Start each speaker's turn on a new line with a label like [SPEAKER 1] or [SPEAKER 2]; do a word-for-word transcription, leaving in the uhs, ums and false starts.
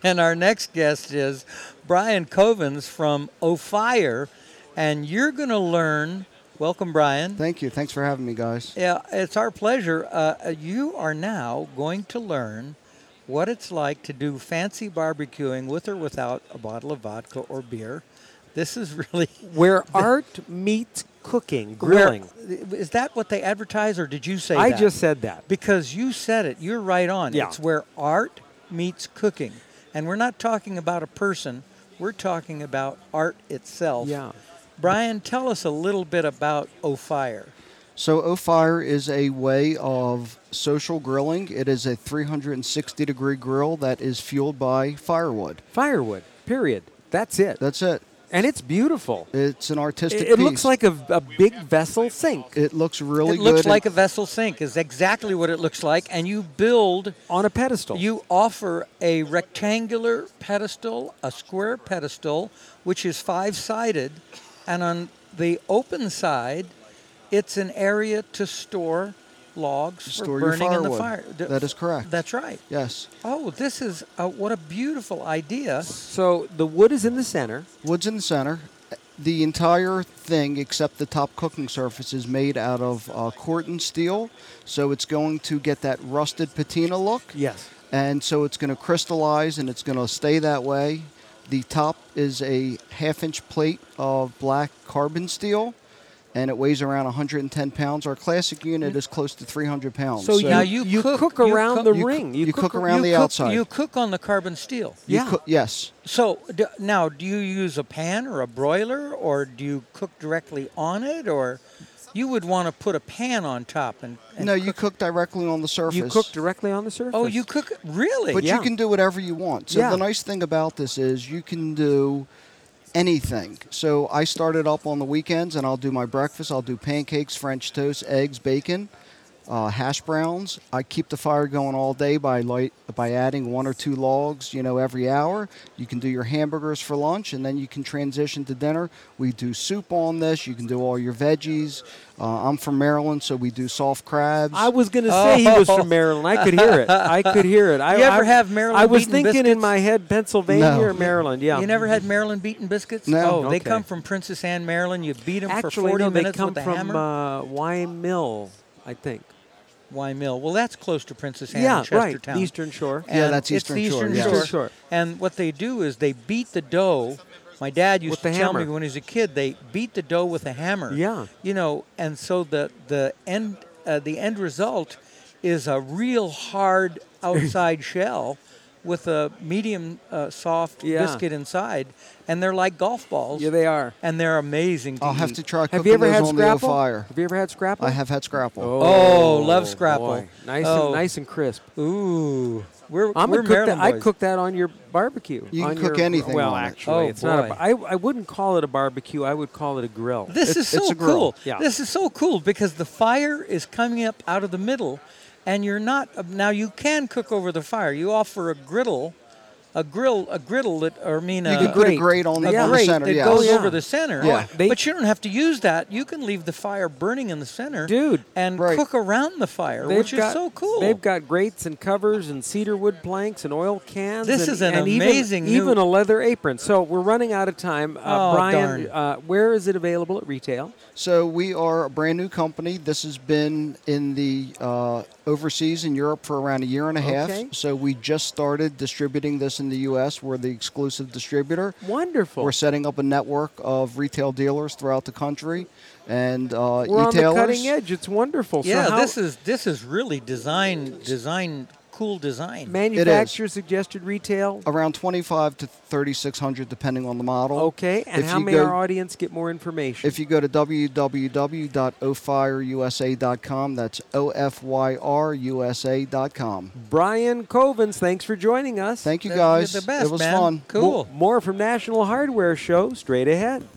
[SPEAKER 1] And our next guest is Brian Covens from O'Fire, and you're going to learn. Welcome, Brian.
[SPEAKER 2] Thank you. Thanks for having me, guys.
[SPEAKER 1] Yeah, it's our pleasure. Uh, you are now going to learn what it's like to do fancy barbecuing with or without a bottle of vodka or beer. This is really
[SPEAKER 3] where art meets cooking, grilling.
[SPEAKER 1] Where, is that what they advertise, or did you say
[SPEAKER 3] I
[SPEAKER 1] that?
[SPEAKER 3] I just said that.
[SPEAKER 1] Because you said it. You're right on.
[SPEAKER 3] Yeah.
[SPEAKER 1] It's where art meets cooking. And we're not talking about a person. We're talking about art itself.
[SPEAKER 3] Yeah.
[SPEAKER 1] Brian, tell us a little bit about O'Fire.
[SPEAKER 2] So O'Fire is a way of social grilling. It is a three hundred sixty degree grill that is fueled by firewood.
[SPEAKER 3] Firewood, period. That's it.
[SPEAKER 2] That's it.
[SPEAKER 3] And it's beautiful.
[SPEAKER 2] It's an artistic
[SPEAKER 3] It, it
[SPEAKER 2] piece.
[SPEAKER 3] looks like a, a big vessel sink.
[SPEAKER 2] It looks really
[SPEAKER 1] It
[SPEAKER 2] good.
[SPEAKER 1] looks like a vessel sink is exactly what it looks like. And you build...
[SPEAKER 3] On a pedestal.
[SPEAKER 1] You offer a rectangular pedestal, a square pedestal, which is five-sided. And on the open side, it's an area to store logs
[SPEAKER 2] Store
[SPEAKER 1] for burning
[SPEAKER 2] your
[SPEAKER 1] in the
[SPEAKER 2] firewood.
[SPEAKER 1] fire.
[SPEAKER 2] That is correct.
[SPEAKER 1] That's right.
[SPEAKER 2] Yes.
[SPEAKER 1] Oh, this is a, what a beautiful idea.
[SPEAKER 3] So the wood is in the center.
[SPEAKER 2] Wood's in the center. The entire thing, except the top cooking surface, is made out of uh, Corten steel. So it's going to get that rusted patina look.
[SPEAKER 3] Yes.
[SPEAKER 2] And so it's going to crystallize, and it's going to stay that way. The top is a half-inch plate of black carbon steel, and it weighs around one hundred ten pounds. Our classic unit is close to three hundred pounds.
[SPEAKER 3] So,
[SPEAKER 2] So,
[SPEAKER 3] now
[SPEAKER 1] you
[SPEAKER 3] you,
[SPEAKER 1] cook-
[SPEAKER 3] cook,
[SPEAKER 1] you
[SPEAKER 3] around
[SPEAKER 1] cook-
[SPEAKER 3] the
[SPEAKER 2] you
[SPEAKER 3] ring.
[SPEAKER 2] cook- you cook around
[SPEAKER 1] you
[SPEAKER 2] the
[SPEAKER 1] cook,
[SPEAKER 2] outside.
[SPEAKER 1] You cook on the carbon steel.
[SPEAKER 2] you
[SPEAKER 3] yeah.
[SPEAKER 2] cook- yes.
[SPEAKER 1] So d- now, do you use a pan or a broiler, or do you cook directly on it, or you would want to put a pan on top and, and
[SPEAKER 2] No,
[SPEAKER 1] cook?
[SPEAKER 2] you cook directly on the surface.
[SPEAKER 3] You cook directly on the surface.
[SPEAKER 1] Oh, you cook really?
[SPEAKER 2] But
[SPEAKER 3] Yeah.
[SPEAKER 2] you can do whatever you want. So
[SPEAKER 3] Yeah.
[SPEAKER 2] the nice thing about this is you can do anything. So I started up on the weekends, and I'll do my breakfast. I'll do pancakes, French toast, eggs, bacon, uh, hash browns. I keep the fire going all day by light by adding one or two logs, you know, every hour. You can do your hamburgers for lunch, and then you can transition to dinner. We do soup on this. You can do all your veggies. Uh, I'm from Maryland, so we do soft crabs.
[SPEAKER 3] I was going to say he was
[SPEAKER 1] Oh.
[SPEAKER 3] from Maryland. I could hear it. I could hear it. I,
[SPEAKER 1] You ever
[SPEAKER 3] I,
[SPEAKER 1] have Maryland
[SPEAKER 3] I was
[SPEAKER 1] beaten
[SPEAKER 3] thinking in
[SPEAKER 1] biscuits?
[SPEAKER 3] my head Pennsylvania
[SPEAKER 2] No.
[SPEAKER 3] or Maryland. Yeah.
[SPEAKER 1] You never had Maryland beaten biscuits?
[SPEAKER 2] No.
[SPEAKER 1] Oh, they
[SPEAKER 3] Okay.
[SPEAKER 1] come from Princess Anne, Maryland. You beat them for
[SPEAKER 3] Actually,
[SPEAKER 1] forty
[SPEAKER 3] no, they
[SPEAKER 1] minutes
[SPEAKER 3] come
[SPEAKER 1] with a
[SPEAKER 3] from
[SPEAKER 1] hammer.
[SPEAKER 3] uh, Y Mill, I think.
[SPEAKER 1] Why Mill? Well, that's close to Princess Anne
[SPEAKER 3] Yeah,
[SPEAKER 1] and
[SPEAKER 3] right.
[SPEAKER 1] Chestertown.
[SPEAKER 3] Eastern Shore.
[SPEAKER 2] Yeah,
[SPEAKER 1] And
[SPEAKER 2] that's
[SPEAKER 1] it's
[SPEAKER 2] Eastern
[SPEAKER 1] the
[SPEAKER 2] Shore,
[SPEAKER 1] Eastern
[SPEAKER 2] yes.
[SPEAKER 1] Shore.
[SPEAKER 3] Eastern Shore.
[SPEAKER 1] And what they do is they beat the dough. My dad used
[SPEAKER 3] With
[SPEAKER 1] to
[SPEAKER 3] the
[SPEAKER 1] tell
[SPEAKER 3] hammer.
[SPEAKER 1] me when he was a kid, they beat the dough with a hammer.
[SPEAKER 3] Yeah.
[SPEAKER 1] You know, and so the the end uh, the end result is a real hard outside shell with a medium uh, soft
[SPEAKER 3] Yeah.
[SPEAKER 1] biscuit inside, and they're like golf balls.
[SPEAKER 3] Yeah, they are.
[SPEAKER 1] And they're amazing to
[SPEAKER 2] I'll have
[SPEAKER 1] eat.
[SPEAKER 2] to try
[SPEAKER 3] Have
[SPEAKER 2] cooking
[SPEAKER 3] you ever
[SPEAKER 2] those
[SPEAKER 3] had
[SPEAKER 2] on the
[SPEAKER 3] scrapple?
[SPEAKER 2] fire.
[SPEAKER 3] Have you ever had scrapple?
[SPEAKER 2] I have had scrapple.
[SPEAKER 1] Oh, love scrapple.
[SPEAKER 3] boy. Nice
[SPEAKER 1] Oh.
[SPEAKER 3] and nice and crisp.
[SPEAKER 1] Ooh, we're
[SPEAKER 3] I'm
[SPEAKER 1] we're
[SPEAKER 3] gonna cook
[SPEAKER 1] Maryland
[SPEAKER 3] that. I
[SPEAKER 1] boys.
[SPEAKER 3] cook that on your barbecue.
[SPEAKER 2] You can
[SPEAKER 3] on
[SPEAKER 2] cook
[SPEAKER 3] your,
[SPEAKER 2] anything
[SPEAKER 3] Well,
[SPEAKER 2] on it.
[SPEAKER 3] actually,
[SPEAKER 1] Oh,
[SPEAKER 3] it's not. A,
[SPEAKER 1] boy.
[SPEAKER 3] I I wouldn't call it a barbecue. I would call it a grill.
[SPEAKER 1] This
[SPEAKER 2] It's-
[SPEAKER 1] is so
[SPEAKER 2] it's a grill.
[SPEAKER 1] cool.
[SPEAKER 3] Yeah.
[SPEAKER 1] This is so cool because the fire is coming up out of the middle, and you're not now. You can cook over the fire. You offer a griddle, a grill, a griddle that, or I mean,
[SPEAKER 2] You
[SPEAKER 1] a,
[SPEAKER 2] can put a
[SPEAKER 3] grate.
[SPEAKER 2] grate on the,
[SPEAKER 1] a
[SPEAKER 2] on the
[SPEAKER 1] grate
[SPEAKER 2] center.
[SPEAKER 1] that
[SPEAKER 2] Yes.
[SPEAKER 1] goes
[SPEAKER 3] Oh, yeah.
[SPEAKER 1] over the center.
[SPEAKER 2] Yeah.
[SPEAKER 3] They-
[SPEAKER 1] but you don't have to use that. You can leave the fire burning in the center,
[SPEAKER 3] Dude.
[SPEAKER 1] and
[SPEAKER 2] Right.
[SPEAKER 1] cook around the fire,
[SPEAKER 3] They've
[SPEAKER 1] which is
[SPEAKER 3] got-
[SPEAKER 1] so cool.
[SPEAKER 3] They've got grates and covers and cedar wood planks and oil cans.
[SPEAKER 1] This
[SPEAKER 3] and,
[SPEAKER 1] is an
[SPEAKER 3] and even-
[SPEAKER 1] amazing
[SPEAKER 3] Even,
[SPEAKER 1] new-
[SPEAKER 3] a leather apron. So we're running out of time. Uh,
[SPEAKER 1] Oh,
[SPEAKER 3] Brian,
[SPEAKER 1] darn.
[SPEAKER 3] uh, where is it available at retail?
[SPEAKER 2] So we are a brand new company. This has been in the uh, overseas in Europe for around a year and a half.
[SPEAKER 3] Okay.
[SPEAKER 2] So we just started distributing this in the U S. We're the exclusive distributor.
[SPEAKER 3] Wonderful.
[SPEAKER 2] We're setting up a network of retail dealers throughout the country and uh,
[SPEAKER 3] We're on the
[SPEAKER 2] e-tailers.
[SPEAKER 3] cutting edge. It's wonderful.
[SPEAKER 1] yeah,
[SPEAKER 3] so how
[SPEAKER 1] this is this is really design design cool design.
[SPEAKER 3] manufacturer suggested retail.
[SPEAKER 2] Around twenty-five to thirty-six hundred, depending on the model.
[SPEAKER 3] Okay, and
[SPEAKER 2] If
[SPEAKER 3] how
[SPEAKER 2] you
[SPEAKER 3] may
[SPEAKER 2] go-
[SPEAKER 3] our audience get more information?
[SPEAKER 2] If you go to w w w dot o fire u s a dot com, that's O F Y R U S A dot com.
[SPEAKER 3] Brian Covens, thanks for joining us.
[SPEAKER 2] Thank you,
[SPEAKER 1] You're
[SPEAKER 2] guys.
[SPEAKER 1] the best,
[SPEAKER 2] it was
[SPEAKER 1] man.
[SPEAKER 2] fun.
[SPEAKER 1] Cool.
[SPEAKER 3] More from National Hardware Show straight ahead.